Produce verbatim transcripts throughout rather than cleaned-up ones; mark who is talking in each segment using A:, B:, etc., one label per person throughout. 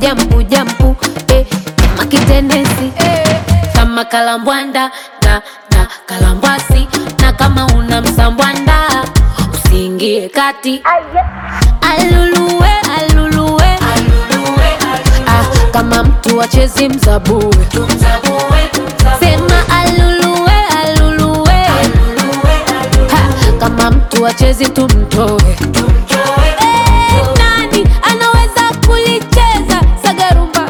A: jampu jampu eh, kama kitendensi eh, kama kalambwanda na na kalambwasi, na kama una msambwanda usiingie kati. Aluluwe aluluwe aluluwe, ah, kama mtu wachezi mzabue, sema aluluwe aluluwe, ha, kama mtu wachezi tumtoe. Eh, nani anaweza kulicheza sagarumba?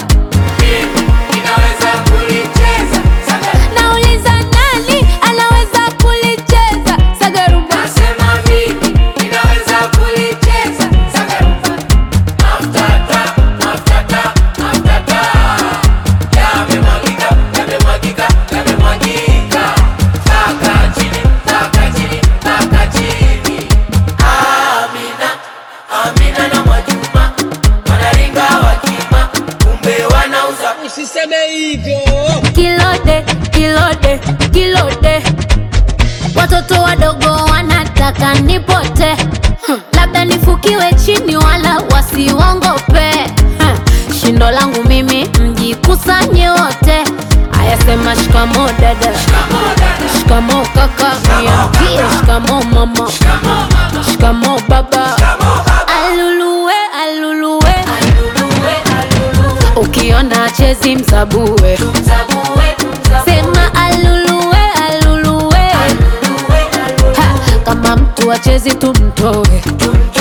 A: Nauliza nani anaweza kulicheza sagarumba?
B: Usiseme hivyo.
A: Kilode, kilode, kilode, watoto wadogo wanataka nipote, hmm. Labda nifukiwe chini wala wasiwongope, hmm. Shindo langu mimi mjikusanye wote. Aya sema shikamo dada, shikamo kaka, niambie shikamo mama, shikamo baba. Aluluwe aluluwe, ukiona chezi mzabue, sema aluluwe aluluwe, ha, kama mtu wachezi tumtoe.